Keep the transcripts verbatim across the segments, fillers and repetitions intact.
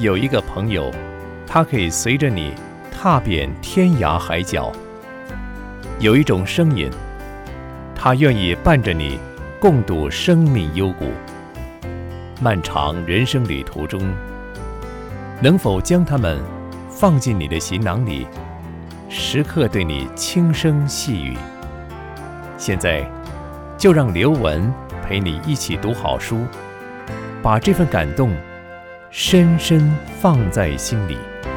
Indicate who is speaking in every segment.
Speaker 1: 有一个朋友，他可以随着你踏遍天涯海角；有一种声音，他愿意伴着你共度生命幽谷。漫长人生旅途中，能否将他们放进你的行囊里，时刻对你轻声细语？现在就让刘文陪你一起读好书，把这份感动深深放在心里。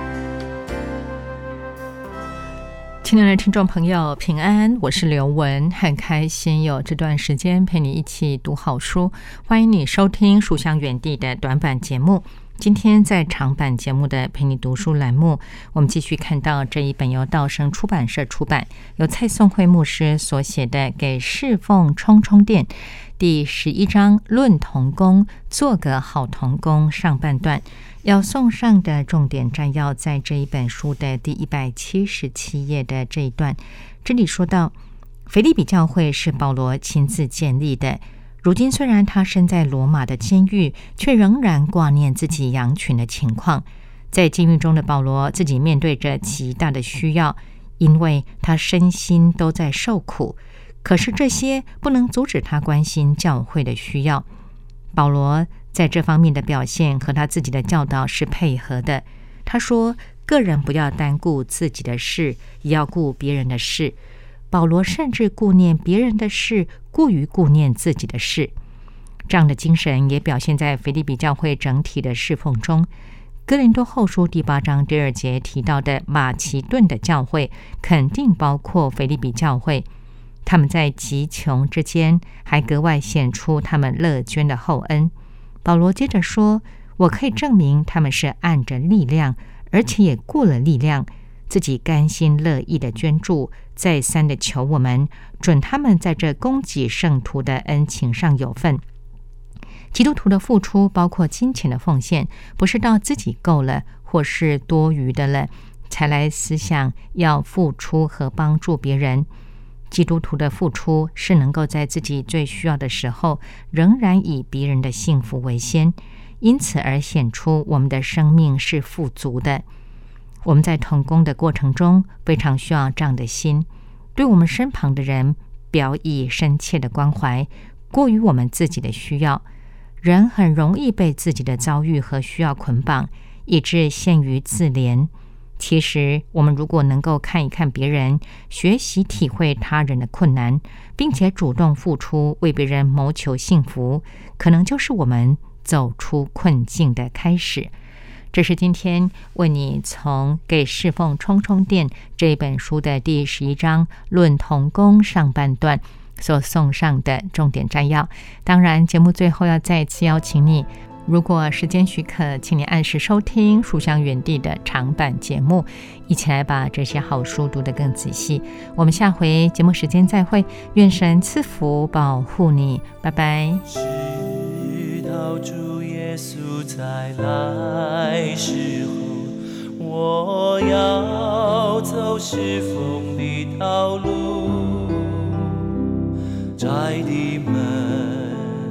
Speaker 2: 亲爱的听众朋友，平安，我是刘文，很开心有这段时间陪你一起读好书。欢迎你收听书香园地的短版节目。今天在长版节目的陪你读书栏目，我们继续看到这一本由道生出版社出版，由蔡颂慧牧师所写的《给侍奉充充电》第十一章论同工，做个好同工上半段。要送上的重点摘要在这一本书的第一百七十七页的这一段，这里说到，腓立比教会是保罗亲自建立的，如今虽然他身在罗马的监狱，却仍然挂念自己羊群的情况。在监狱中的保罗自己面对着极大的需要，因为他身心都在受苦，可是这些不能阻止他关心教会的需要。保罗在这方面的表现和他自己的教导是配合的。他说，个人不要单顾自己的事，也要顾别人的事。保罗甚至顾念别人的事，过于顾念自己的事。这样的精神也表现在腓立比教会整体的侍奉中。哥林多后书第八章第二节提到的马其顿的教会，肯定包括腓立比教会。他们在极穷之间，还格外显出他们乐捐的厚恩。保罗接着说，我可以证明他们是按着力量，而且也过了力量，自己甘心乐意的捐助，再三的求我们准他们在这供给圣徒的恩情上有份。基督徒的付出包括金钱的奉献，不是到自己够了或是多余的了才来思想要付出和帮助别人。基督徒的付出是能够在自己最需要的时候，仍然以别人的幸福为先，因此而显出我们的生命是富足的。我们在同工的过程中，非常需要这样的心，对我们身旁的人表以深切的关怀，过于我们自己的需要。人很容易被自己的遭遇和需要捆绑，以致陷于自怜。其实我们如果能够看一看别人，学习体会他人的困难，并且主动付出，为别人谋求幸福，可能就是我们走出困境的开始。这是今天为你从《给侍奉充充电》这本书的第十一章论同工上半段所送上的重点摘要。当然节目最后要再次邀请你，如果时间许可，请你按时收听书香园地的长版节目，一起来把这些好书读得更仔细。我们下回节目时间再会，愿神赐福保护你，拜拜。
Speaker 3: 直到主耶稣再来时候，我要走侍奉的道路，窄的门，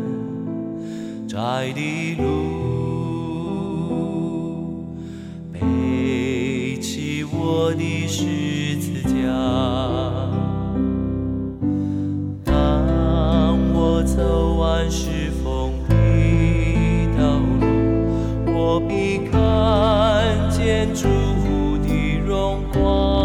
Speaker 3: 窄的路，背起我的十字架。当我走完侍奉的道路，我必看见主的荣光。